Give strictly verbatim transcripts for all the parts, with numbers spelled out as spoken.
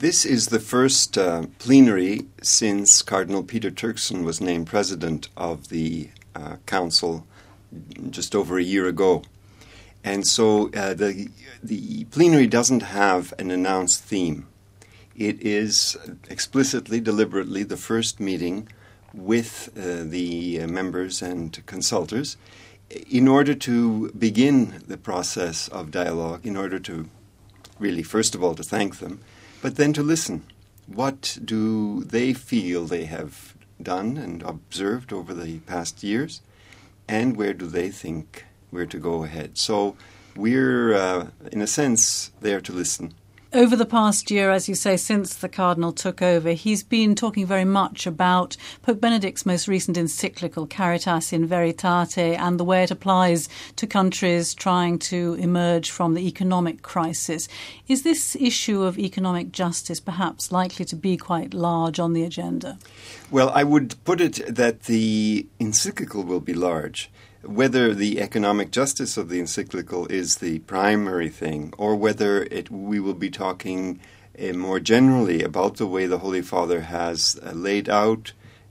This is the first uh, plenary since Cardinal Peter Turkson was named president of the uh, council just over a year ago. And so uh, the the plenary doesn't have an announced theme. It is explicitly, deliberately the first meeting with uh, the uh, members and consultors in order to begin the process of dialogue, in order to really, first of all, to thank them, but then to listen. What do they feel they have done and observed over the past years, and where do they think we're to go ahead? So we're, uh, in a sense, there to listen. Over the past year, as you say, since the Cardinal took over, he's been talking very much about Pope Benedict's most recent encyclical, Caritas in Veritate, and the way it applies to countries trying to emerge from the economic crisis. Is this issue of economic justice perhaps likely to be quite large on the agenda? Well, I would put it that the encyclical will be large. Whether the economic justice of the encyclical is the primary thing, or whether it, we will be talking uh, more generally about the way the Holy Father has uh, laid out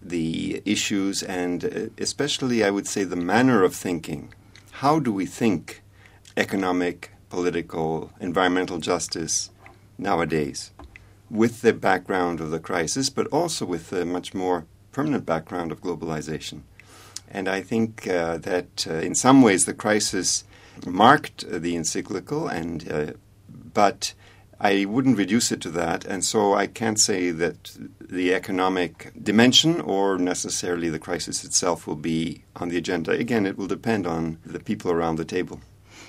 the issues and uh, especially, I would say, the manner of thinking. How do we think economic, political, environmental justice nowadays with the background of the crisis, but also with the much more permanent background of globalization? And I think uh, that uh, in some ways the crisis marked uh, the encyclical, and uh, but I wouldn't reduce it to that. And so I can't say that the economic dimension or necessarily the crisis itself will be on the agenda. Again, it will depend on the people around the table.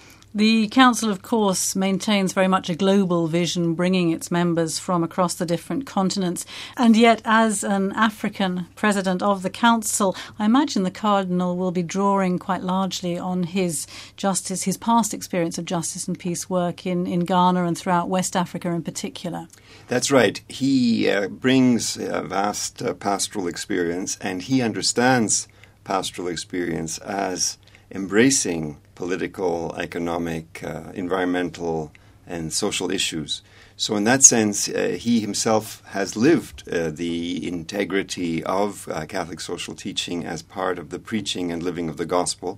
The Council, of course, maintains very much a global vision, bringing its members from across the different continents. And yet, as an African president of the Council, I imagine the Cardinal will be drawing quite largely on his justice, his past experience of justice and peace work in, in Ghana and throughout West Africa in particular. That's right. He uh, brings a vast uh, pastoral experience, and he understands pastoral experience as embracing political, economic, uh, environmental, and social issues. So in that sense, uh, he himself has lived uh, the integrity of uh, Catholic social teaching as part of the preaching and living of the gospel.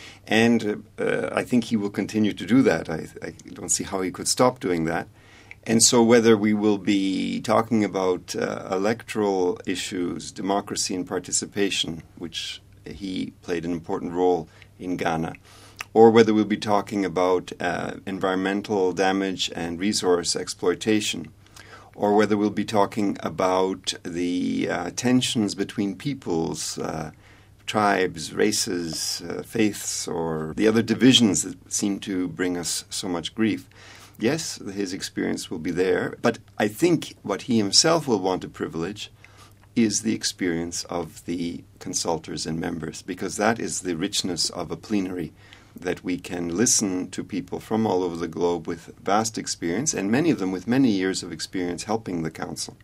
And uh, I think he will continue to do that. I, I don't see how he could stop doing that. And so whether we will be talking about uh, electoral issues, democracy and participation, which he played an important role in Ghana, or whether we'll be talking about uh, environmental damage and resource exploitation, or whether we'll be talking about the uh, tensions between peoples, uh, tribes, races, uh, faiths, or the other divisions that seem to bring us so much grief. Yes, his experience will be there, but I think what he himself will want to privilege is the experience of the consultors and members, because that is the richness of a plenary, that we can listen to people from all over the globe with vast experience, and many of them with many years of experience helping the Council.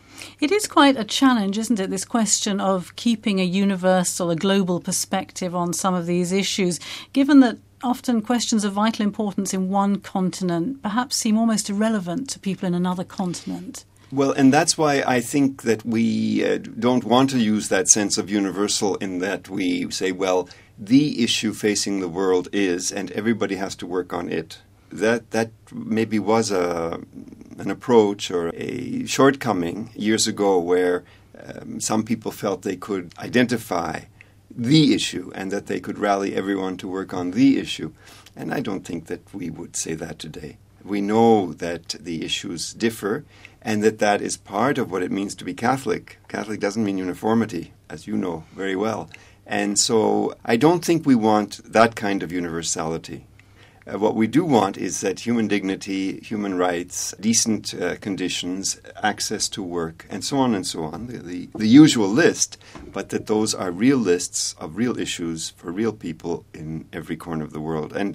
It is quite a challenge, isn't it, this question of keeping a universal, a global perspective on some of these issues, given that often questions of vital importance in one continent perhaps seem almost irrelevant to people in another continent. Well, and that's why I think that we uh, don't want to use that sense of universal, in that we say, well, the issue facing the world is, and everybody has to work on it. That that maybe was a an approach or a shortcoming years ago, where um, some people felt they could identify the issue and that they could rally everyone to work on the issue. And I don't think that we would say that today. We know that the issues differ, and that that is part of what it means to be Catholic. Catholic doesn't mean uniformity, as you know very well. And so I don't think we want that kind of universality. Uh, what we do want is that human dignity, human rights, decent uh, conditions, access to work, and so on and so on, the, the, the usual list, but that those are real lists of real issues for real people in every corner of the world. And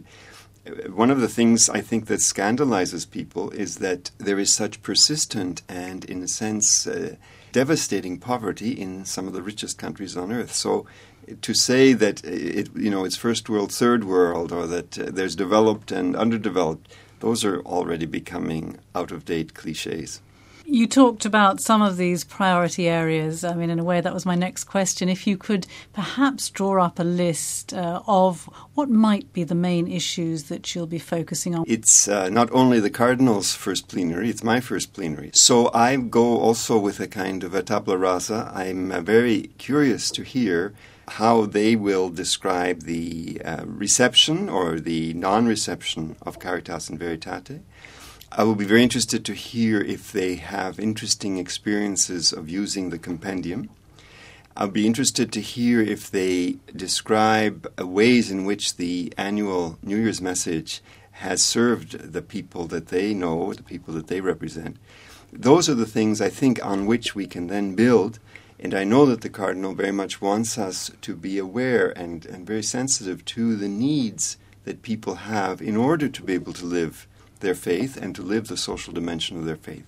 one of the things I think that scandalizes people is that there is such persistent and, in a sense, uh, devastating poverty in some of the richest countries on earth. So to say that it, you know, it's first world, third world, or that uh, there's developed and underdeveloped, those are already becoming out-of-date cliches. You talked about some of these priority areas. I mean, in a way, that was my next question. If you could perhaps draw up a list uh, of what might be the main issues that you'll be focusing on. It's uh, not only the Cardinals' first plenary, it's my first plenary. So I go also with a kind of a tabula rasa. I'm uh, very curious to hear how they will describe the uh, reception or the non-reception of Caritas in Veritate. I will be very interested to hear if they have interesting experiences of using the compendium. I'll be interested to hear if they describe uh, ways in which the annual New Year's message has served the people that they know, the people that they represent. Those are the things, I think, on which we can then build. And I know that the Cardinal very much wants us to be aware and, and very sensitive to the needs that people have in order to be able to live their faith and to live the social dimension of their faith.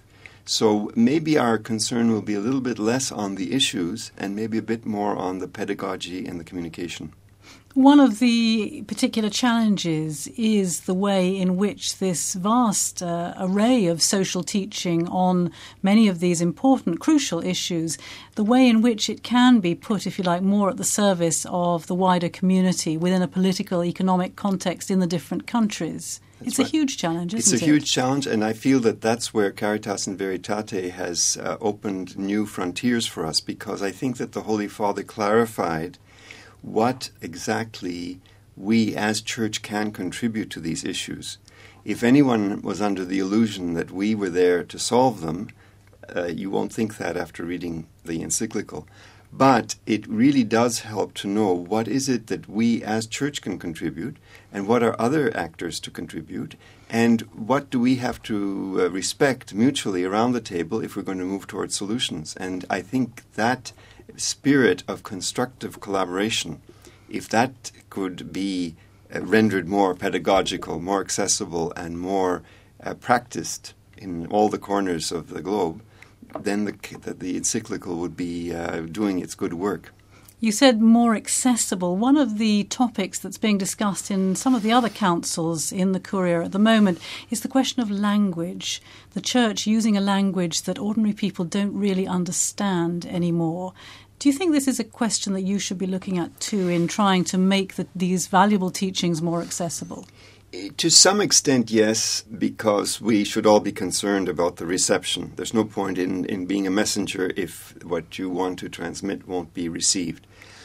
So maybe our concern will be a little bit less on the issues and maybe a bit more on the pedagogy and the communication. One of the particular challenges is the way in which this vast uh, array of social teaching on many of these important, crucial issues, the way in which it can be put, if you like, more at the service of the wider community within a political, economic context in the different countries. That's it's right. a huge challenge, isn't it? It's a it? huge challenge, and I feel that that's where Caritas in Veritate has uh, opened new frontiers for us, because I think that the Holy Father clarified what exactly we as church can contribute to these issues. If anyone was under the illusion that we were there to solve them, uh, you won't think that after reading the encyclical. But it really does help to know what is it that we as church can contribute and what are other actors to contribute and what do we have to uh, respect mutually around the table if we're going to move towards solutions. And I think that spirit of constructive collaboration, if that could be uh, rendered more pedagogical, more accessible, and more uh, practiced in all the corners of the globe, then the, the, the encyclical would be uh, doing its good work. You said more accessible. One of the topics that's being discussed in some of the other councils in the Curia at the moment is the question of language. The Church using a language that ordinary people don't really understand anymore. Do you think this is a question that you should be looking at too in trying to make the, these valuable teachings more accessible? To some extent, yes, because we should all be concerned about the reception. There's no point in, in being a messenger if what you want to transmit won't be received.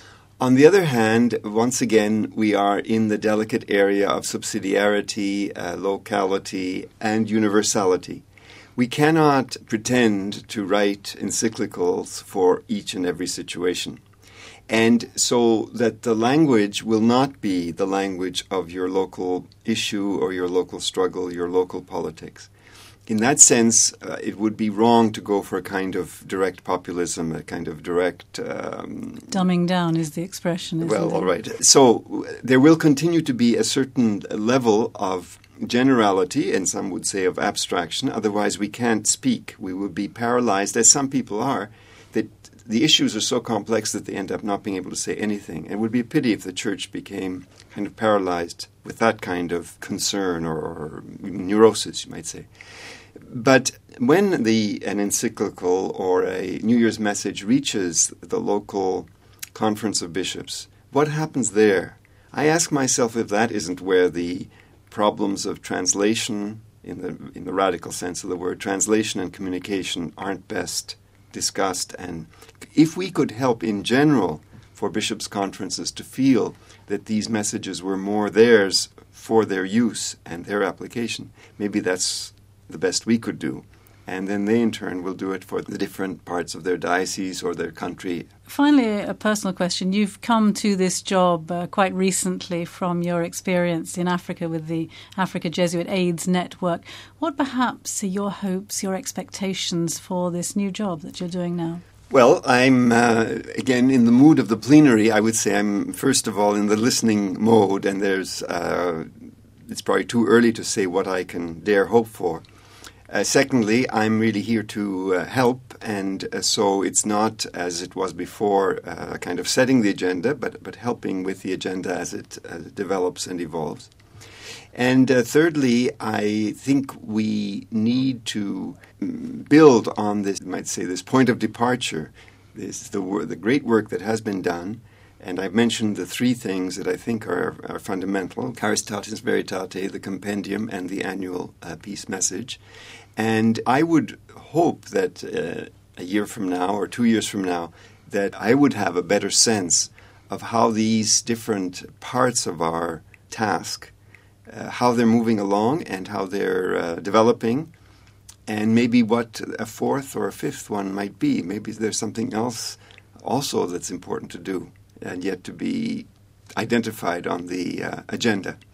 On the other hand, once again, we are in the delicate area of subsidiarity, uh, locality, and universality. We cannot pretend to write encyclicals for each and every situation. And so that the language will not be the language of your local issue or your local struggle, your local politics. In that sense, uh, it would be wrong to go for a kind of direct populism, a kind of direct... Um, Dumbing down is the expression, isn't well, it? all right. So there will continue to be a certain level of generality, and some would say of abstraction. Otherwise, we can't speak. We will be paralyzed, as some people are, that the issues are so complex that they end up not being able to say anything. It would be a pity if the Church became kind of paralyzed with that kind of concern or, or neurosis, you might say. But when the an encyclical or a New Year's message reaches the local conference of bishops, what happens there? I ask myself if that isn't where the problems of translation, in the in the radical sense of the word, translation and communication aren't best discussed. And if we could help in general for bishops' conferences to feel that these messages were more theirs for their use and their application, maybe that's the best we could do. And then they in turn will do it for the different parts of their diocese or their country. Finally, a personal question. You've come to this job uh, quite recently from your experience in Africa with the Africa Jesuit AIDS Network. What perhaps are your hopes, your expectations for this new job that you're doing now? Well, I'm, uh, again, in the mood of the plenary. I would say I'm, first of all, in the listening mode, and there's, uh, it's probably too early to say what I can dare hope for. Uh, secondly, I'm really here to uh, help, and uh, so it's not, as it was before, uh, kind of setting the agenda, but, but helping with the agenda as it uh, develops and evolves. And uh, thirdly, I think we need to build on this, you might say, this point of departure, this the, the great work that has been done. And I've mentioned the three things that I think are, are fundamental: Caritatis Veritate, the compendium, and the annual uh, peace message. And I would hope that uh, a year from now or two years from now, that I would have a better sense of how these different parts of our task, uh, how they're moving along and how they're uh, developing, and maybe what a fourth or a fifth one might be. Maybe there's something else also that's important to do and yet to be identified on the uh, agenda.